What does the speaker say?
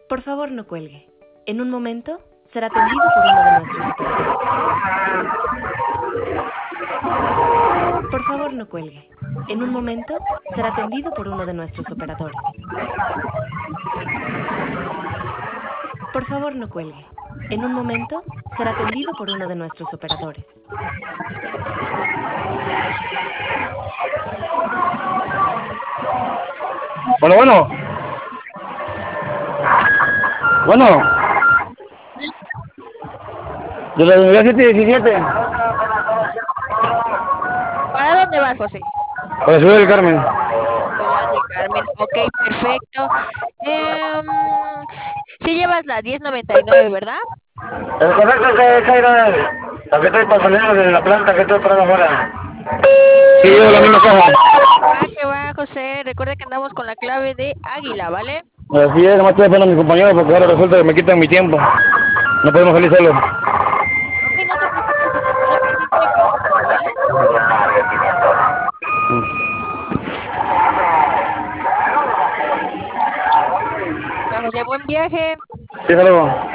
Por favor, no cuelgue. En un momento será atendido por uno de nuestros operadores. Por favor, no cuelgue. En un momento será atendido por uno de nuestros operadores. Por favor, no cuelgue. En un momento será atendido por uno de nuestros operadores. Bueno. De la unidad 717. ¿Para dónde vas, José? Para Ciudad del Carmen. Ciudad del Carmen. Ok, perfecto. Sí llevas la 1099, ¿verdad? El correcto es que esa era la que estoy pasando de la planta que estoy parando afuera. Sí, llevo la misma caja. Que va, José. Recuerda que andamos con la clave de Águila, ¿vale? Así es, nomás estoy esperando a mi compañero porque ahora resulta que me quitan mi tiempo. No podemos salir solos. Ok, no te preocupes, José. Estaré pendiente de cualquier cosa, ¿vale? Ya, José, buen viaje. Sí, hasta luego.